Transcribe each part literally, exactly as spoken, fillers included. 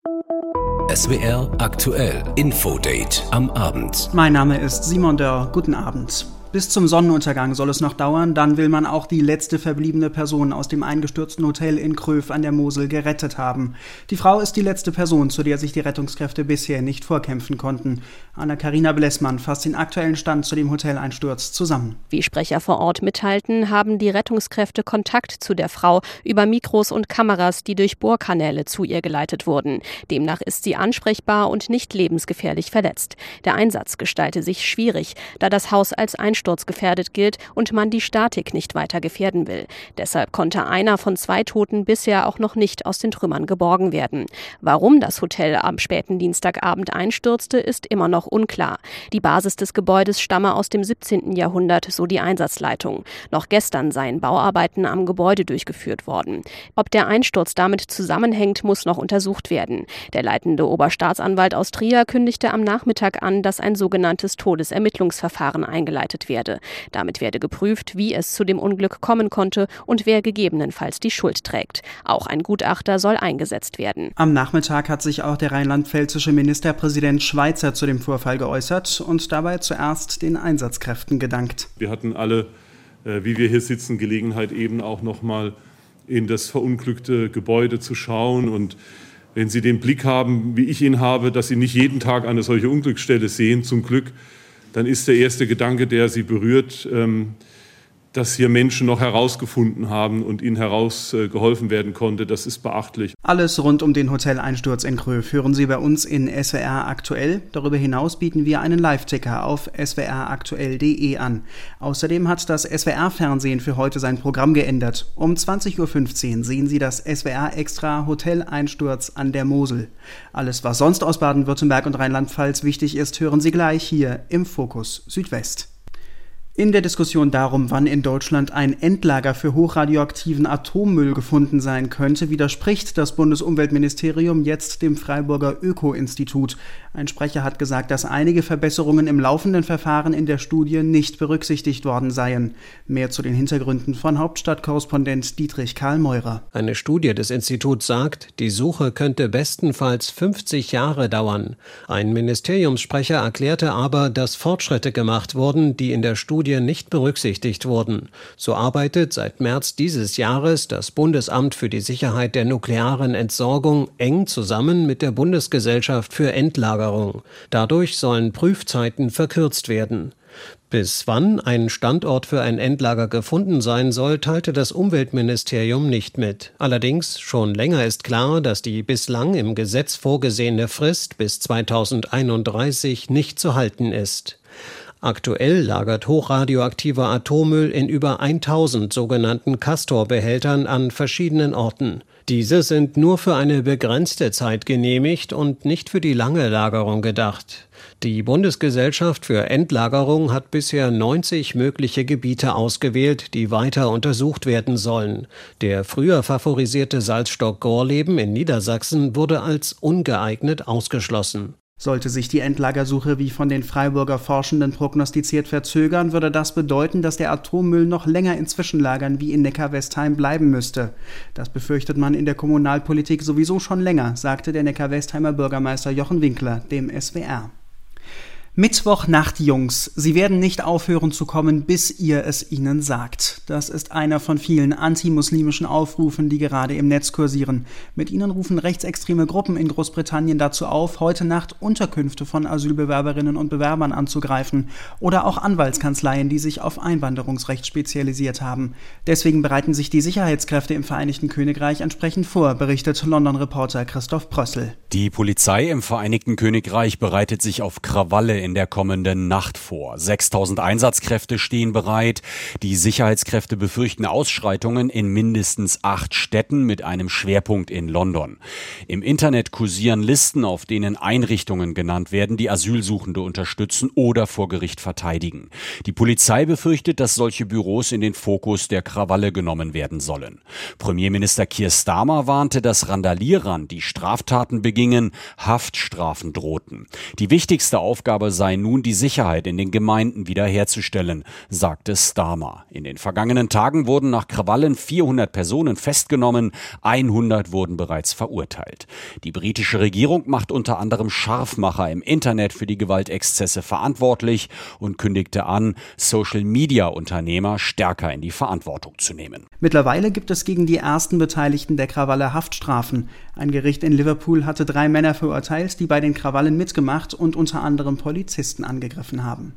S W R aktuell Infodate am Abend. Mein Name ist Simon Dörr. Guten Abend. Bis zum Sonnenuntergang soll es noch dauern, dann will man auch die letzte verbliebene Person aus dem eingestürzten Hotel in Kröv an der Mosel gerettet haben. Die Frau ist die letzte Person, zu der sich die Rettungskräfte bisher nicht vorkämpfen konnten. Anna-Karina Blessmann fasst den aktuellen Stand zu dem Hoteleinsturz zusammen. Wie Sprecher vor Ort mitteilten, haben die Rettungskräfte Kontakt zu der Frau über Mikros und Kameras, die durch Bohrkanäle zu ihr geleitet wurden. Demnach ist sie ansprechbar und nicht lebensgefährlich verletzt. Der Einsatz gestalte sich schwierig, da das Haus als einsturzgefährdet gilt und man die Statik nicht weiter gefährden will. Deshalb konnte einer von zwei Toten bisher auch noch nicht aus den Trümmern geborgen werden. Warum das Hotel am späten Dienstagabend einstürzte, ist immer noch unklar. Die Basis des Gebäudes stamme aus dem siebzehnten Jahrhundert, so die Einsatzleitung. Noch gestern seien Bauarbeiten am Gebäude durchgeführt worden. Ob der Einsturz damit zusammenhängt, muss noch untersucht werden. Der leitende Oberstaatsanwalt aus Trier kündigte am Nachmittag an, dass ein sogenanntes Todesermittlungsverfahren eingeleitet werde. Damit werde geprüft, wie es zu dem Unglück kommen konnte und wer gegebenenfalls die Schuld trägt. Auch ein Gutachter soll eingesetzt werden. Am Nachmittag hat sich auch der rheinland-pfälzische Ministerpräsident Schweizer zu dem Vorfall geäußert und dabei zuerst den Einsatzkräften gedankt. Wir hatten alle, wie wir hier sitzen, Gelegenheit eben auch noch mal in das verunglückte Gebäude zu schauen. Und wenn Sie den Blick haben, wie ich ihn habe, dass Sie nicht jeden Tag eine solche Unglücksstelle sehen, zum Glück, dann ist der erste Gedanke, der Sie berührt, dass hier Menschen noch herausgefunden haben und ihnen herausgeholfen werden konnte. Das ist beachtlich. Alles rund um den Hoteleinsturz in Kröv hören Sie bei uns in S W R aktuell. Darüber hinaus bieten wir einen Live-Ticker auf s w r aktuell punkt d e an. Außerdem hat das S W R-Fernsehen für heute sein Programm geändert. Um zwanzig Uhr fünfzehn sehen Sie das S W R-Extra Hoteleinsturz an der Mosel. Alles, was sonst aus Baden-Württemberg und Rheinland-Pfalz wichtig ist, hören Sie gleich hier im Fokus Südwest. In der Diskussion darum, wann in Deutschland ein Endlager für hochradioaktiven Atommüll gefunden sein könnte, widerspricht das Bundesumweltministerium jetzt dem Freiburger Öko-Institut. Ein Sprecher hat gesagt, dass einige Verbesserungen im laufenden Verfahren in der Studie nicht berücksichtigt worden seien. Mehr zu den Hintergründen von Hauptstadtkorrespondent Dietrich Karl Meurer. Eine Studie des Instituts sagt, die Suche könnte bestenfalls fünfzig Jahre dauern. Ein Ministeriumssprecher erklärte aber, dass Fortschritte gemacht wurden, die in der Studie nicht berücksichtigt wurden. So arbeitet seit März dieses Jahres das Bundesamt für die Sicherheit der nuklearen Entsorgung eng zusammen mit der Bundesgesellschaft für Endlagerung. Dadurch sollen Prüfzeiten verkürzt werden. Bis wann ein Standort für ein Endlager gefunden sein soll, teilte das Umweltministerium nicht mit. Allerdings schon länger ist klar, dass die bislang im Gesetz vorgesehene Frist bis zweitausendeinunddreißig nicht zu halten ist. Aktuell lagert hochradioaktiver Atommüll in über tausend sogenannten Castor-Behältern an verschiedenen Orten. Diese sind nur für eine begrenzte Zeit genehmigt und nicht für die lange Lagerung gedacht. Die Bundesgesellschaft für Endlagerung hat bisher neunzig mögliche Gebiete ausgewählt, die weiter untersucht werden sollen. Der früher favorisierte Salzstock Gorleben in Niedersachsen wurde als ungeeignet ausgeschlossen. Sollte sich die Endlagersuche wie von den Freiburger Forschenden prognostiziert verzögern, würde das bedeuten, dass der Atommüll noch länger in Zwischenlagern wie in Neckar-Westheim bleiben müsste. Das befürchtet man in der Kommunalpolitik sowieso schon länger, sagte der Neckar-Westheimer Bürgermeister Jochen Winkler dem S W R. Mittwochnacht, Jungs. Sie werden nicht aufhören zu kommen, bis ihr es ihnen sagt. Das ist einer von vielen antimuslimischen Aufrufen, die gerade im Netz kursieren. Mit ihnen rufen rechtsextreme Gruppen in Großbritannien dazu auf, heute Nacht Unterkünfte von Asylbewerberinnen und Bewerbern anzugreifen oder auch Anwaltskanzleien, die sich auf Einwanderungsrecht spezialisiert haben. Deswegen bereiten sich die Sicherheitskräfte im Vereinigten Königreich entsprechend vor, berichtet London-Reporter Christoph Prössl. Die Polizei im Vereinigten Königreich bereitet sich auf Krawalle in der kommenden Nacht vor. sechstausend Einsatzkräfte stehen bereit. Die Sicherheitskräfte befürchten Ausschreitungen in mindestens acht Städten mit einem Schwerpunkt in London. Im Internet kursieren Listen, auf denen Einrichtungen genannt werden, die Asylsuchende unterstützen oder vor Gericht verteidigen. Die Polizei befürchtet, dass solche Büros in den Fokus der Krawalle genommen werden sollen. Premierminister Keir Starmer warnte, dass Randalierern, die Straftaten begingen, Haftstrafen drohten. Die wichtigste Aufgabe sei nun, die Sicherheit in den Gemeinden wiederherzustellen, sagte Starmer. In den vergangenen Tagen wurden nach Krawallen vierhundert Personen festgenommen, hundert wurden bereits verurteilt. Die britische Regierung macht unter anderem Scharfmacher im Internet für die Gewaltexzesse verantwortlich und kündigte an, Social-Media-Unternehmer stärker in die Verantwortung zu nehmen. Mittlerweile gibt es gegen die ersten Beteiligten der Krawalle Haftstrafen. Ein Gericht in Liverpool hatte drei Männer verurteilt, die bei den Krawallen mitgemacht und unter anderem Polizisten angegriffen haben.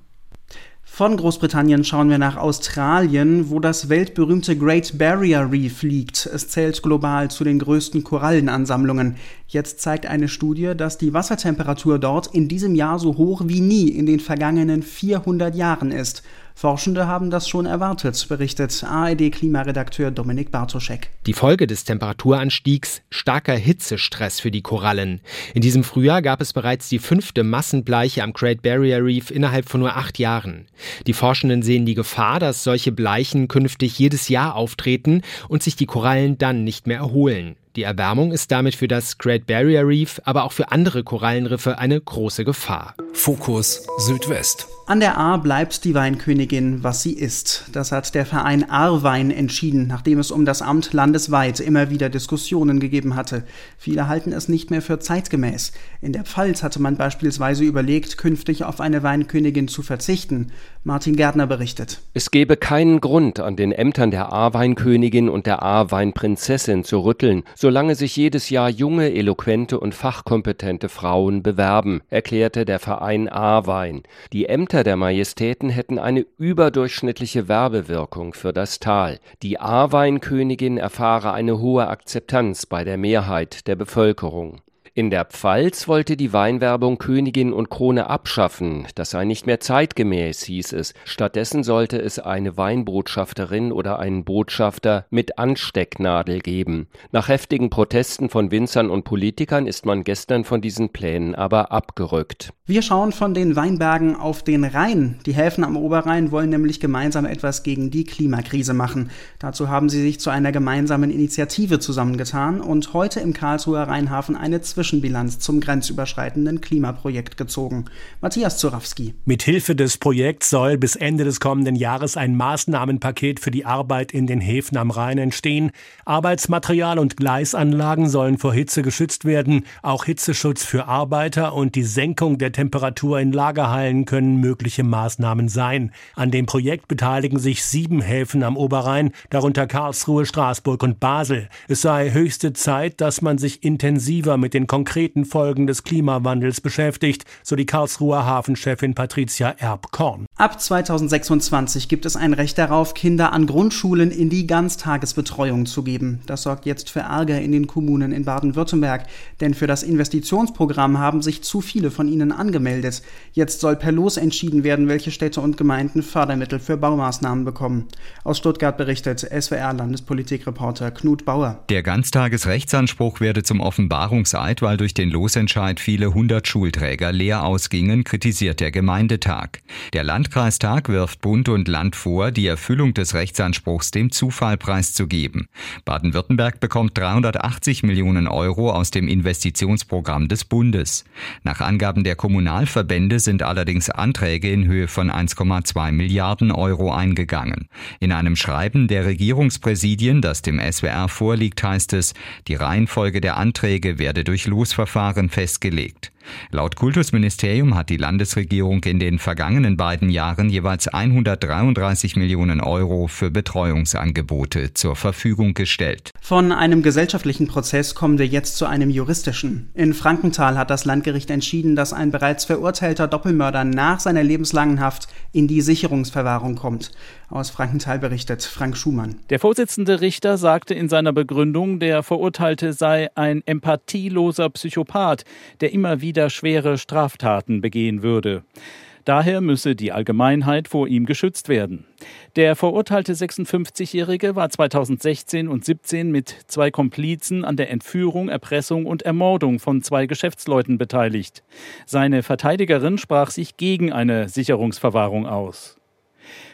Von Großbritannien schauen wir nach Australien, wo das weltberühmte Great Barrier Reef liegt. Es zählt global zu den größten Korallenansammlungen. Jetzt zeigt eine Studie, dass die Wassertemperatur dort in diesem Jahr so hoch wie nie in den vergangenen vierhundert Jahren ist. Forschende haben das schon erwartet, berichtet A R D-Klimaredakteur Dominik Bartoschek. Die Folge des Temperaturanstiegs: starker Hitzestress für die Korallen. In diesem Frühjahr gab es bereits die fünfte Massenbleiche am Great Barrier Reef innerhalb von nur acht Jahren. Die Forschenden sehen die Gefahr, dass solche Bleichen künftig jedes Jahr auftreten und sich die Korallen dann nicht mehr erholen. Die Erwärmung ist damit für das Great Barrier Reef, aber auch für andere Korallenriffe eine große Gefahr. Fokus Südwest. An der Ahr bleibt die Weinkönigin, was sie ist. Das hat der Verein Ahrwein entschieden, nachdem es um das Amt landesweit immer wieder Diskussionen gegeben hatte. Viele halten es nicht mehr für zeitgemäß. In der Pfalz hatte man beispielsweise überlegt, künftig auf eine Weinkönigin zu verzichten. Martin Gärtner berichtet. Es gäbe keinen Grund, an den Ämtern der Ahrweinkönigin und der Ahrweinprinzessin zu rütteln, solange sich jedes Jahr junge, eloquente und fachkompetente Frauen bewerben, erklärte der Verein Ahrwein. Die Ämter der Majestäten hätten eine überdurchschnittliche Werbewirkung für das Tal. Die Ahrweinkönigin erfahre eine hohe Akzeptanz bei der Mehrheit der Bevölkerung. In der Pfalz wollte die Weinwerbung Königin und Krone abschaffen. Das sei nicht mehr zeitgemäß, hieß es. Stattdessen sollte es eine Weinbotschafterin oder einen Botschafter mit Anstecknadel geben. Nach heftigen Protesten von Winzern und Politikern ist man gestern von diesen Plänen aber abgerückt. Wir schauen von den Weinbergen auf den Rhein. Die Häfen am Oberrhein wollen nämlich gemeinsam etwas gegen die Klimakrise machen. Dazu haben sie sich zu einer gemeinsamen Initiative zusammengetan und heute im Karlsruher Rheinhafen eine Zwischenbilanz zum grenzüberschreitenden Klimaprojekt gezogen. Matthias Zurawski. Mithilfe des Projekts soll bis Ende des kommenden Jahres ein Maßnahmenpaket für die Arbeit in den Häfen am Rhein entstehen. Arbeitsmaterial und Gleisanlagen sollen vor Hitze geschützt werden. Auch Hitzeschutz für Arbeiter und die Senkung der Temperatur in Lagerhallen können mögliche Maßnahmen sein. An dem Projekt beteiligen sich sieben Häfen am Oberrhein, darunter Karlsruhe, Straßburg und Basel. Es sei höchste Zeit, dass man sich intensiver mit den konkreten Folgen des Klimawandels beschäftigt, so die Karlsruher Hafenchefin Patricia Erb-Korn. Ab zweitausendsechsundzwanzig gibt es ein Recht darauf, Kinder an Grundschulen in die Ganztagesbetreuung zu geben. Das sorgt jetzt für Ärger in den Kommunen in Baden-Württemberg, denn für das Investitionsprogramm haben sich zu viele von ihnen angemeldet. Jetzt soll per Los entschieden werden, welche Städte und Gemeinden Fördermittel für Baumaßnahmen bekommen. Aus Stuttgart berichtet S W R-Landespolitikreporter Knut Bauer. Der Ganztagesrechtsanspruch werde zum Offenbarungseid, weil durch den Losentscheid viele hundert Schulträger leer ausgingen, kritisiert der Gemeindetag. Der Landkreistag wirft Bund und Land vor, die Erfüllung des Rechtsanspruchs dem Zufall preiszugeben. Baden-Württemberg bekommt dreihundertachtzig Millionen Euro aus dem Investitionsprogramm des Bundes. Nach Angaben der Kommunalverbände sind allerdings Anträge in Höhe von eins Komma zwei Milliarden Euro eingegangen. In einem Schreiben der Regierungspräsidien, das dem S W R vorliegt, heißt es, die Reihenfolge der Anträge werde durch Losverfahren festgelegt. Laut Kultusministerium hat die Landesregierung in den vergangenen beiden Jahren jeweils hundertdreiunddreißig Millionen Euro für Betreuungsangebote zur Verfügung gestellt. Von einem gesellschaftlichen Prozess kommen wir jetzt zu einem juristischen. In Frankenthal hat das Landgericht entschieden, dass ein bereits verurteilter Doppelmörder nach seiner lebenslangen Haft in die Sicherungsverwahrung kommt. Aus Frankenthal berichtet Frank Schumann. Der Vorsitzende Richter sagte in seiner Begründung, der Verurteilte sei ein empathieloser Psychopath, der immer wieder schwere Straftaten begehen würde. Daher müsse die Allgemeinheit vor ihm geschützt werden. Der verurteilte sechsundfünfzigjährige war zweitausendsechzehn und siebzehn mit zwei Komplizen an der Entführung, Erpressung und Ermordung von zwei Geschäftsleuten beteiligt. Seine Verteidigerin sprach sich gegen eine Sicherungsverwahrung aus.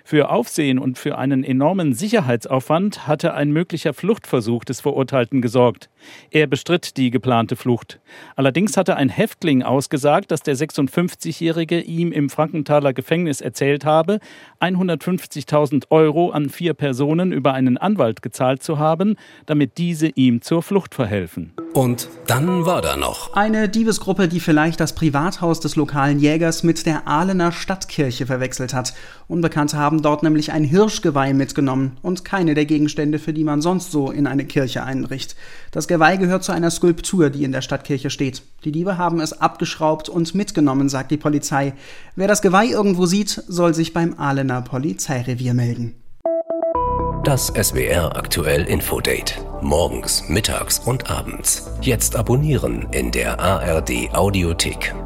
Für Aufsehen und für einen enormen Sicherheitsaufwand hatte ein möglicher Fluchtversuch des Verurteilten gesorgt. Er bestritt die geplante Flucht. Allerdings hatte ein Häftling ausgesagt, dass der sechsundfünfzigjährige ihm im Frankenthaler Gefängnis erzählt habe, hundertfünfzigtausend Euro an vier Personen über einen Anwalt gezahlt zu haben, damit diese ihm zur Flucht verhelfen. Und dann war da noch eine Diebesgruppe, die vielleicht das Privathaus des lokalen Jägers mit der Ahlener Stadtkirche verwechselt hat. Unbekannte haben dort nämlich ein Hirschgeweih mitgenommen und keine der Gegenstände, für die man sonst so in eine Kirche einbricht. Das Geweih gehört zu einer Skulptur, die in der Stadtkirche steht. Die Diebe haben es abgeschraubt und mitgenommen, sagt die Polizei. Wer das Geweih irgendwo sieht, soll sich beim Ahlener Polizeirevier melden. Das S W R Aktuell Infodate. Morgens, mittags und abends. Jetzt abonnieren in der A R D Audiothek.